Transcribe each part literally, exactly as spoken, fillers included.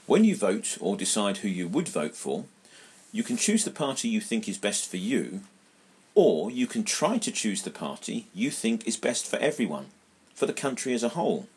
When you vote or decide who you would vote for, you can choose the party you think is best for you, or you can try to choose the party you think is best for everyone, for the country as a whole.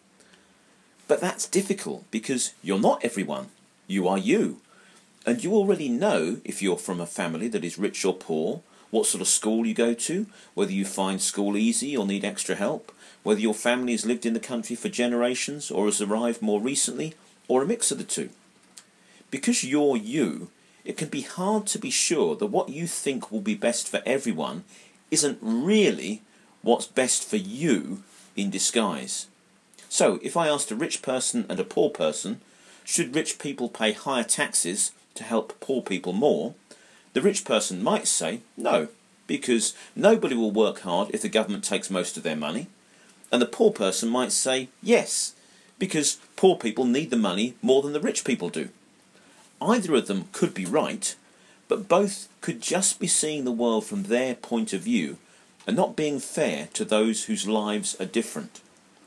But that's difficult because you're not everyone, you are you. And you already know if you're from a family that is rich or poor, what sort of school you go to, whether you find school easy or need extra help, whether your family has lived in the country for generations or has arrived more recently, or a mix of the two. Because you're you, it can be hard to be sure that what you think will be best for everyone isn't really what's best for you in disguise. So, if I asked a rich person and a poor person, should rich people pay higher taxes to help poor people more, the rich person might say no, because nobody will work hard if the government takes most of their money, and the poor person might say yes, because poor people need the money more than the rich people do. Either of them could be right, but both could just be seeing the world from their point of view and not being fair to those whose lives are different.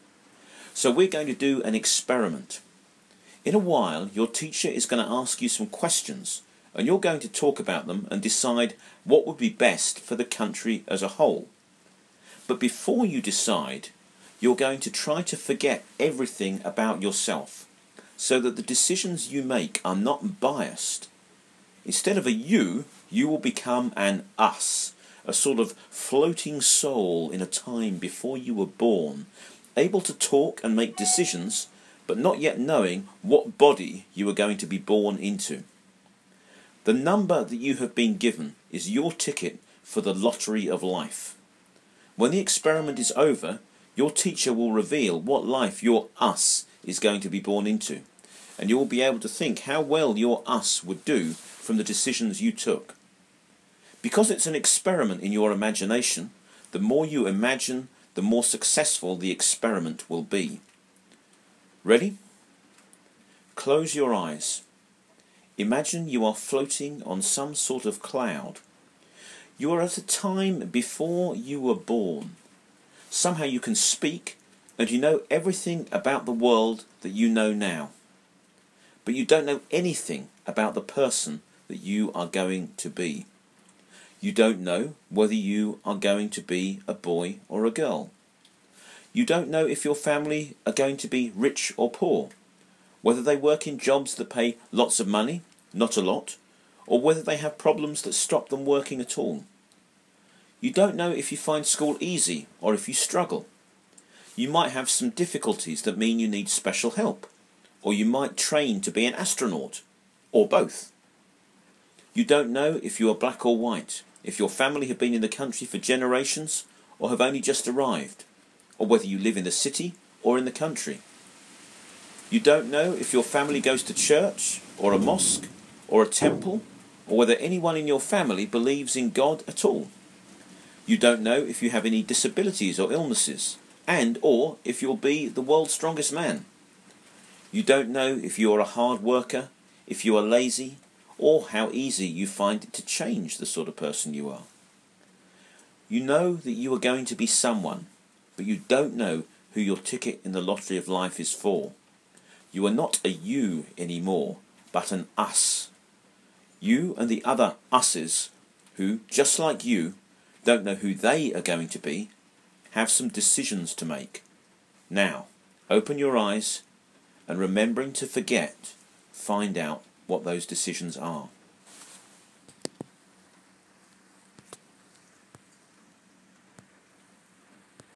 So we're going to do an experiment. In a while, your teacher is going to ask you some questions, and you're going to talk about them and decide what would be best for the country as a whole. But before you decide, you're going to try to forget everything about yourself, so that the decisions you make are not biased. Instead of a you, you will become an us, a sort of floating soul in a time before you were born, able to talk and make decisions, but not yet knowing what body you are going to be born into. The number that you have been given is your ticket for the lottery of life. When the experiment is over, your teacher will reveal what life your us is going to be born into, and you will be able to think how well your us would do from the decisions you took. Because it's an experiment in your imagination, the more you imagine, the more successful the experiment will be. Ready? Close your eyes. Imagine you are floating on some sort of cloud. You are at a time before you were born. Somehow you can speak, and you know everything about the world that you know now. But you don't know anything about the person that you are going to be. You don't know whether you are going to be a boy or a girl. You don't know if your family are going to be rich or poor, whether they work in jobs that pay lots of money, not a lot, or whether they have problems that stop them working at all. You don't know if you find school easy or if you struggle. You might have some difficulties that mean you need special help, or you might train to be an astronaut, or both. You don't know if you are black or white, if your family have been in the country for generations or have only just arrived, or whether you live in the city or in the country. You don't know if your family goes to church or a mosque or a temple, or whether anyone in your family believes in God at all. You don't know if you have any disabilities or illnesses, and or if you'll be the world's strongest man. You don't know if you are a hard worker, if you are lazy, or how easy you find it to change the sort of person you are. You know that you are going to be someone, but you don't know who your ticket in the lottery of life is for. You are not a you anymore, but an us. You and the other us's who, just like you, don't know who they are going to be, have some decisions to make. Now, open your eyes, and remembering to forget, find out what those decisions are.